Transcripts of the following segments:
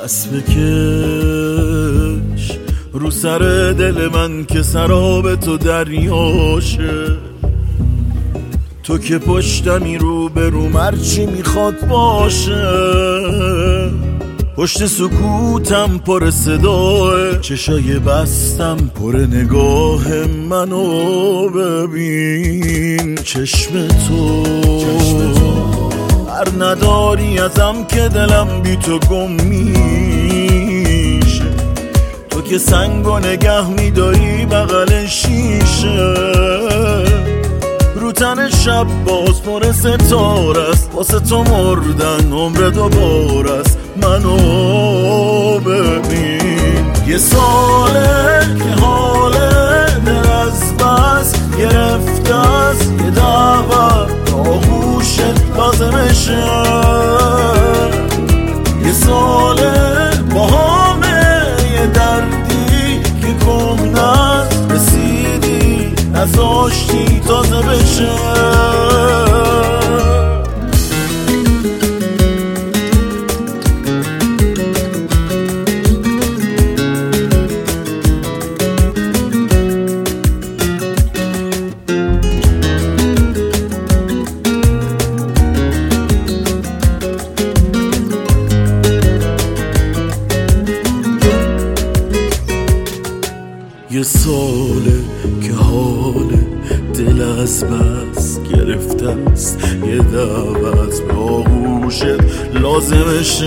دست بکش رو سر دل من که سراب تو دریاشه. تو که پشتمی رو به رو مرچی میخواد باشه. پشت سکوتم پر صداه، چشای بستم پر نگاه منو ببین. چشم تو هر نداری ازم که دلم بی تو گم میشه. تو که سنگو نگه میداری بغل شیشه. رو تن شب باز پر ستاره است، واسه تو مردن عمر دوباره است. منو ببین یه ساله که حاله دل از بس گرفته است. یه دعوت آغوشت لازمشه. یه ساله با همه یه دردی که کهنه رسیدی نذاشتی تازه بشه. یه ساله که حال دل از بس گرفته است. یه دعوت به آغوشت لازمشه.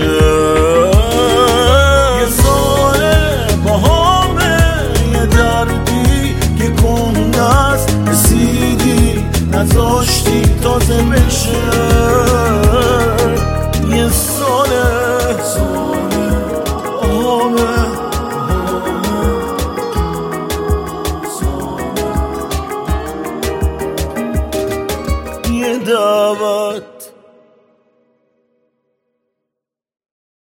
یه ساله با همه یه دردی که کهنه است رسیدی نذاشتی تازه بشه. یه ساله یه دعوت